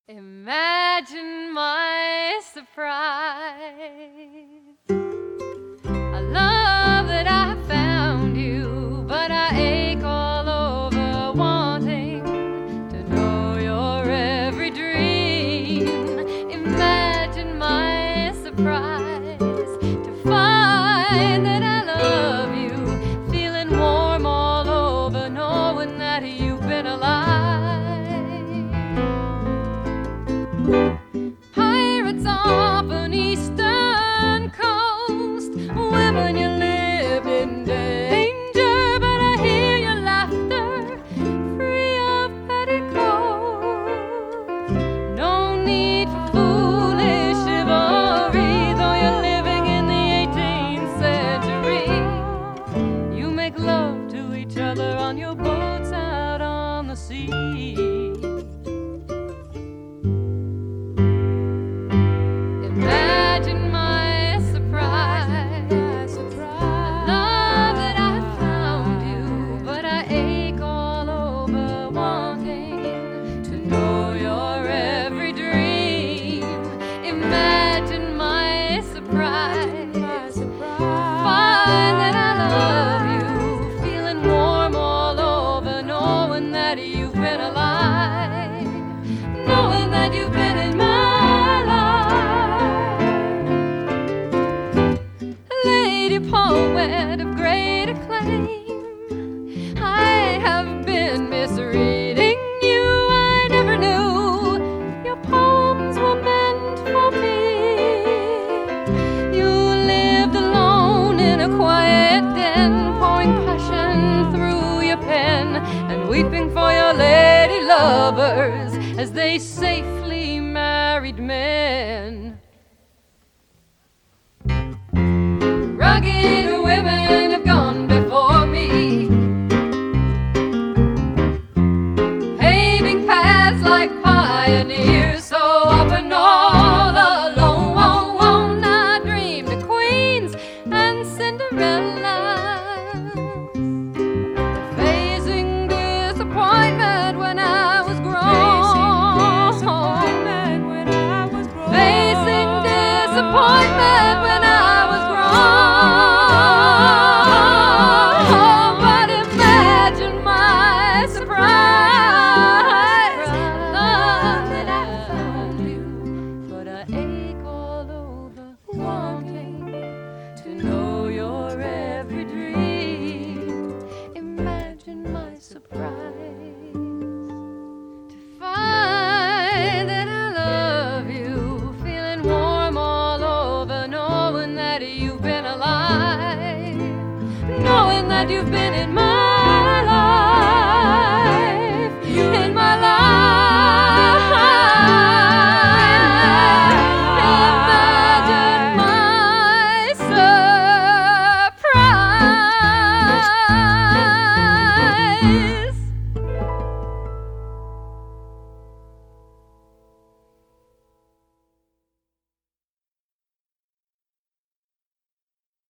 Imagine my surprise. I love that I found you, but I ache all over wanting to know your every dream. Imagine my surprise to find that I love you, feeling warm all over, knowing that you've been alive. Pirates off an eastern coast, women you lived in danger, but I hear your laughter, free of petticoats. No need for foolish chivalry, though you're living in the 18th century. You make love to each other on your boats out on the sea. Imagine my surprise. I love that I found you, but I ache all over wanting to know your every dream. Imagine my surprise. Find that I love you, feeling warm all over, knowing that you've been alive, knowing that you've been in my poet of great acclaim. I have been misreading you, I never knew your poems were meant for me. You lived alone in a quiet den, pouring passion through your pen and weeping for your lady lovers as they safely married men. Rugged women have gone before me, paving paths like pioneers, so often all alone. I dreamed of queens and Cinderellas, facing disappointment when I was grown, facing disappointment when I was grown. Surprise to find that I love you, feeling warm all over, knowing that you've been alive, knowing that you've been in my